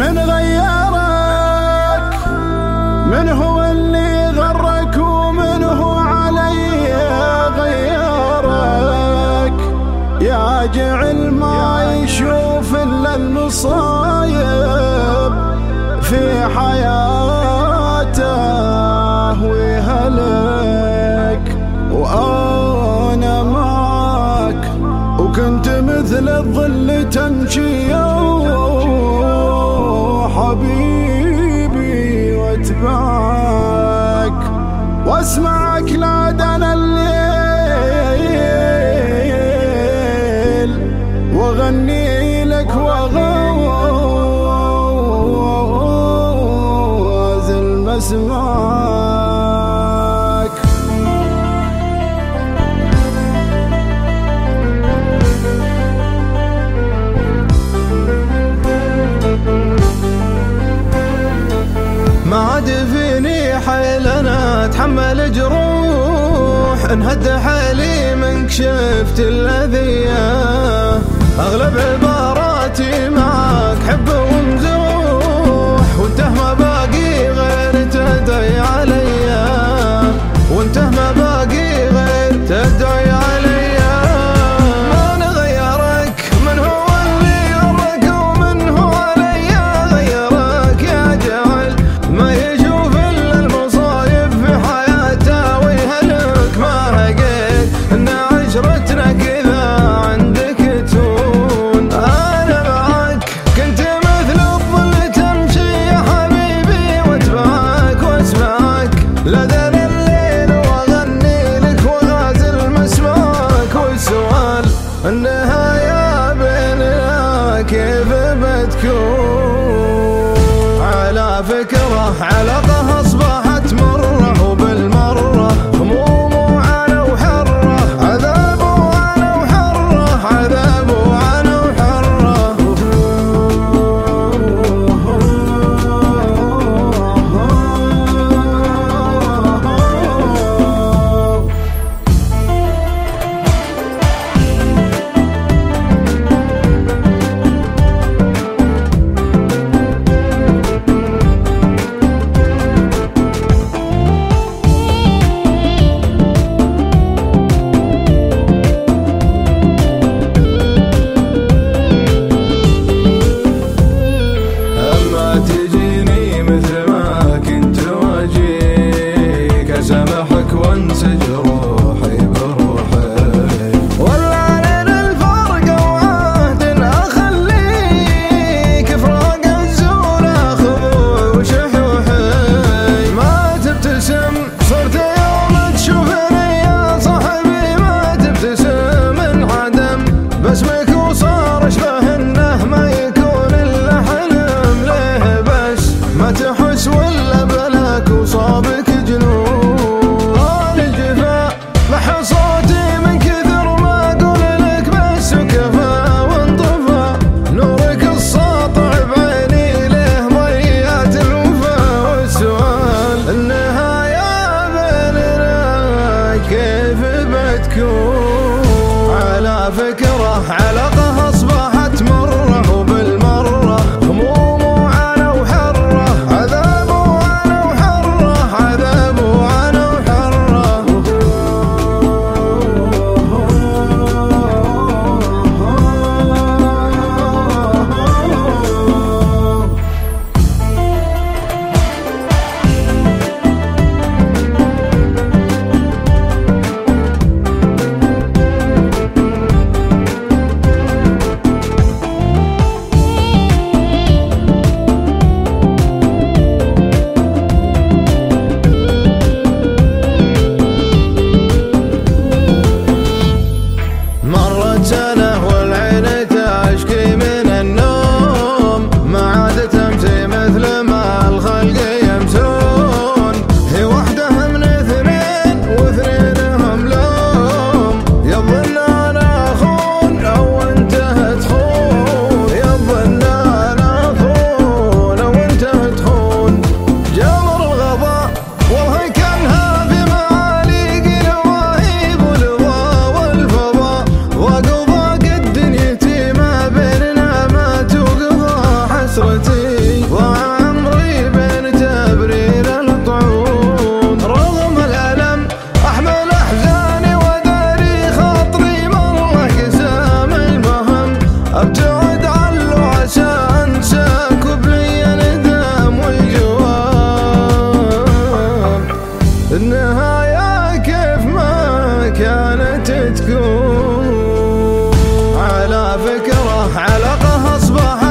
من غيرك؟ من هو اللي غرك؟ ومن هو علي غيرك؟ يا جعل ما يشوف إلا المصايب في حياته ويهلك. وأنا معك وكنت مثل الظل تمشي يا حبيبي، واتبعك واسمعك لادن الليل واغني لك واغازل مسمعك. ما عاد فيني حيل انا اتحمل جروح، انهد حالي منك شفت الاذيه. اغلب عباراتي معك حب ومزوح، وانت ما باقي غير تدعي عليا، وانت ما باقي غير تدعي عليا. لدن الليل واغني لك وغازل مسمعك. والسؤال النهاية بيننا كيف بتكون؟ على فكرة علاقة أصبحت مرة، وبالمرة هموم وعنا وحرة، عذاب وعنا وحرة، عذاب وعنا وحرة. كانت تكون على فكرة علقة أصبحت